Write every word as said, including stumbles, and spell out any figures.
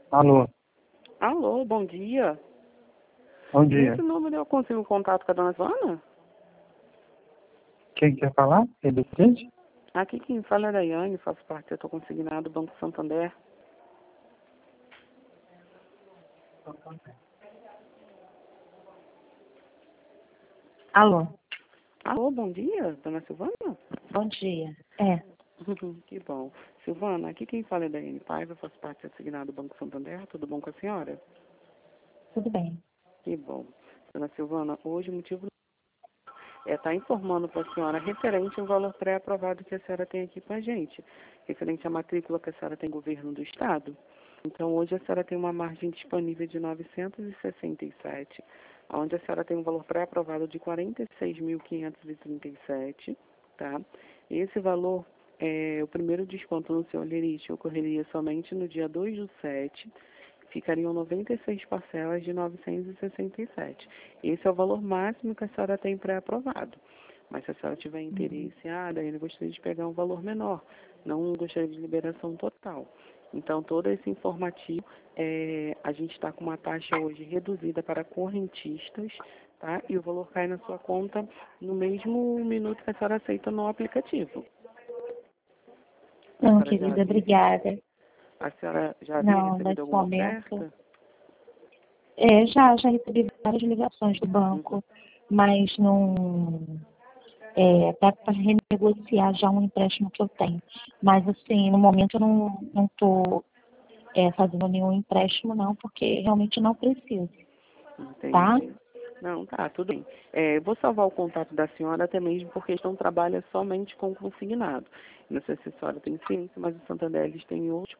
Alô, Alô, bom dia. bom dia. Nesse número eu consigo contato com a dona Joana? Quem quer falar? É do cliente? Aqui quem fala é a Daiane, faço parte, eu estou consignado do Banco Santander. Alô, Alô, bom dia, dona Silvana? bom dia. É, Que bom. Silvana, aqui quem fala é a Daiane Paz, eu faço parte consignado do Banco Santander, tudo bom com a senhora? tudo bem. Que bom. Dona Silvana, hoje o motivo é estar informando para a senhora referente ao valor pré-aprovado que a senhora tem aqui com a gente, referente à matrícula que a senhora tem governo do Estado. Então, hoje a senhora tem uma margem disponível de novecentos e sessenta e sete, onde a senhora tem um valor pré-aprovado de quarenta e seis mil quinhentos e trinta e sete, tá? Esse valor, é, o primeiro desconto no seu lerite ocorreria somente no dia dois do sete, ficariam noventa e seis parcelas de novecentos e sessenta e sete. Esse é o valor máximo que a senhora tem pré-aprovado. Mas se a senhora tiver interesse, ah, daí eu gostaria de pegar um valor menor, não gostaria de liberação total. Então, todo esse informativo, é, a gente está com uma taxa hoje reduzida para correntistas, tá? E o valor cai na sua conta no mesmo minuto que a senhora aceita no aplicativo. A Não, senhora já querida, havia, obrigada. a senhora já havia Não, recebido nesse alguma momento. oferta? É, já, já recebi várias ligações do Uhum. banco, mas não. É, para renegociar já um empréstimo que eu tenho. Mas, assim, no momento eu não estou é, fazendo nenhum empréstimo, não, porque realmente não preciso, tá? Entendi. Não, tá, tudo bem. É, eu vou salvar o contato da senhora até mesmo porque eles não trabalham somente com consignado. Não sei se a senhora tem ciência, mas o Santander eles têm outros